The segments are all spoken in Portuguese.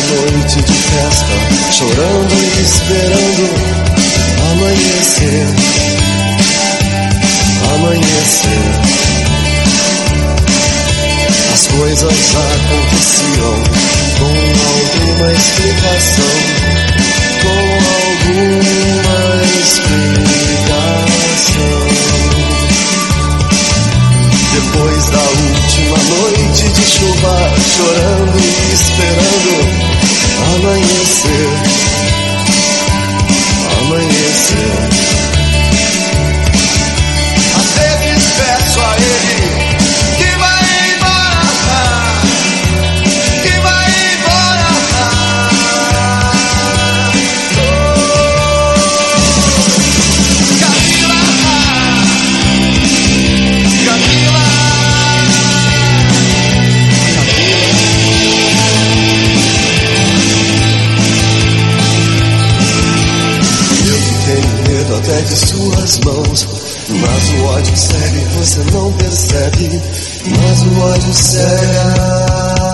noite de festa, chorando e esperando amanhecer, amanhecer. As coisas aconteciam com alguma explicação, com alguma explicação. Depois da última noite de chuva, chorando e esperando amanhecer, amanhecer. Às vezes peço a ele que vai embora, que vai embora. Camila, Camila. Até de suas mãos, mas o ódio segue, você não percebe, mas o ódio cega.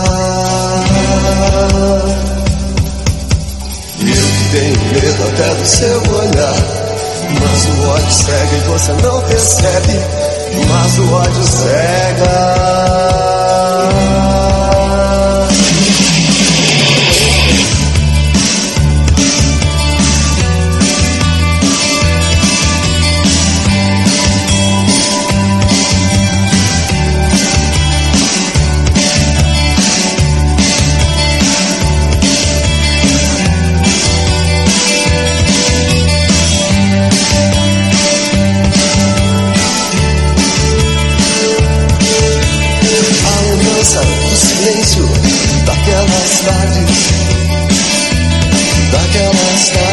Eu que tenho medo até do seu olhar, mas o ódio segue, você não percebe, mas o ódio cega. Do silêncio daquelas tardes, daquelas tardes.